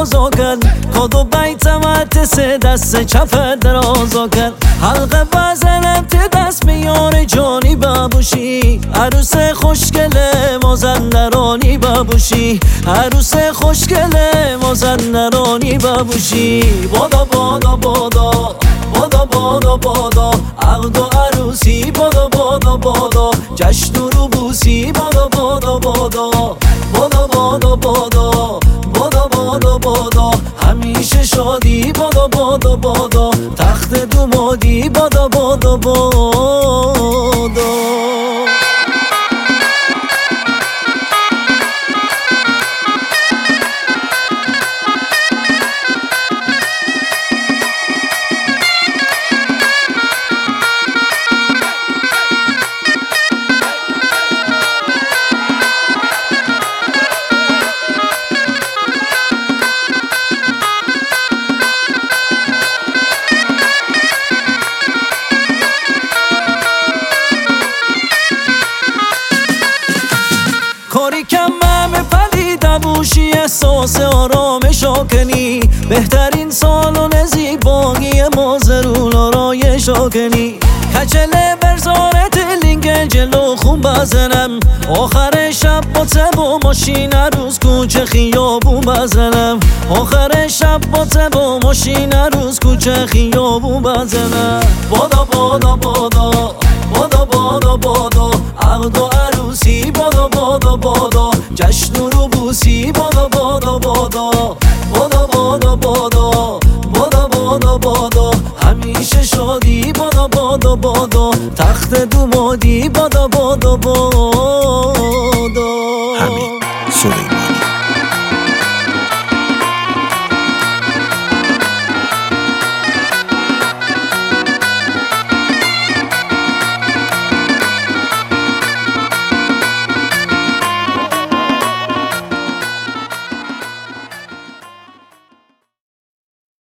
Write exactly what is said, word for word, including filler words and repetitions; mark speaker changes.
Speaker 1: بازو کن کدو بیتمت سه دست چپ درازو کن حلقه بزنم ته دست میاره جانی ببوشی عروس خوشگل مازندرانی ببوشی عروس خوشگل مازندرانی ببوشی بادا بادا بادا بادا بادا بادا عقد و عروسی بادا بادا بادا جشن و روبوسی بادا بادا بادا بادا بادا بادا بادا بادا بادا همیشه شادی بادا بادا بادا تخت دومادی بادا بادا بادا کاری کم همه پدید بوشی احساس آرامش آکنی بهترین سالن زیبایی مازرون آرایش آکنی کچله برزارت لینگ جلو خون بزنم آخر شب با تب و ماشین روز کوچه خیابون بزنم آخر شب با تب و ماشین روز کوچه خیابون بزنم بادا بادا بادا بادا بادا بادا عقد و عروسی بادا بادا بادا جشن و روبوسی بادا بادا بادا بادا بادا بادا بادا بادا بادا همیشه شادی بادا بادا بادا تخت دومادی بادا بادا بادا